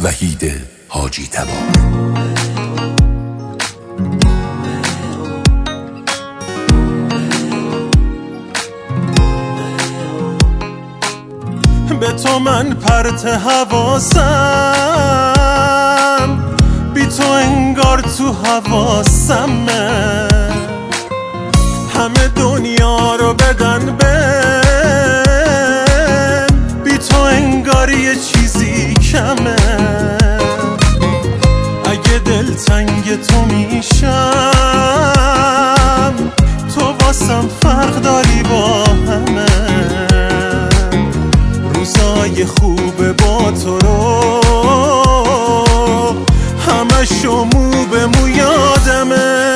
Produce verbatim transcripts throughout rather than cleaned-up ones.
وحید حاجی طبا. به تو من پرت حواسم، بی تو انگار تو حواسمه. همه دنیا رو بدن به بی تو انگار یه چیزی کمه. اگه دلتنگ تو میشم، تو واسم فرق داری با همه. روزای خوب با تو رو همشو مو به مو یادمه.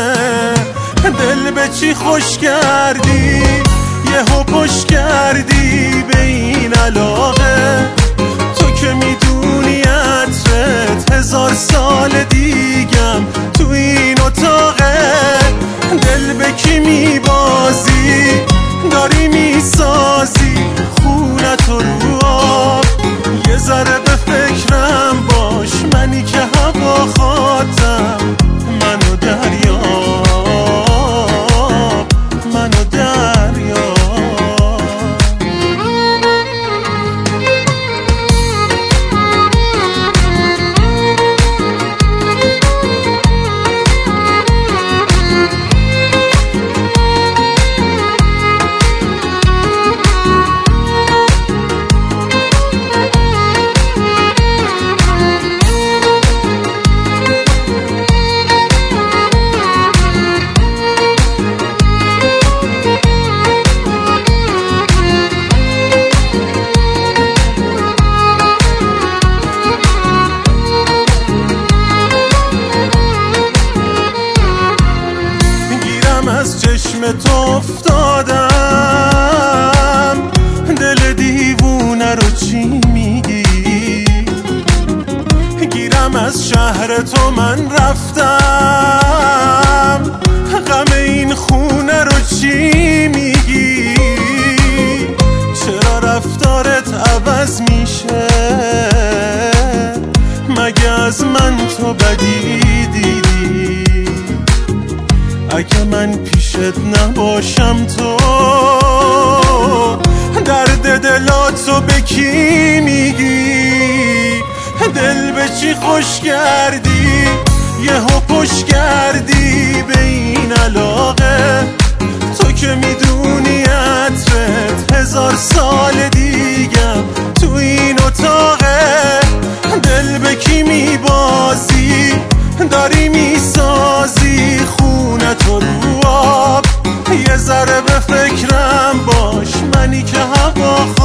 دل به چی خوش کردی، یهو پشت کردی به این علاقه. تو که میدونی عطرت هزار سال دیگم تو این اتاقه. دل به کی میبازی، داری میسازی خونتو رو آب. یه ذره به فکرم باش، منی که هوا خواهدم. منو دریاب، منو دریاب. از چشم تو افتادم، دل دیوونه رو چی میگی؟ گیرم از شهر تو من رفتم، غم این خونه رو چی میگی؟ چرا رفتارت عوض میشه؟ مگه از من تو بدی دیدی؟ اگه من پیشت نباشم تو درد دلاتو به کی میگی؟ دل به چی خوش کردی، یهو پشت کردی به این علاقه. تو که میدونی عطرت هزار سال دیگم تو این اتاقه. دل به کی میبازی، داری میسازی خونتو رو آب. یه ذره به فکرم باش، منی که هوا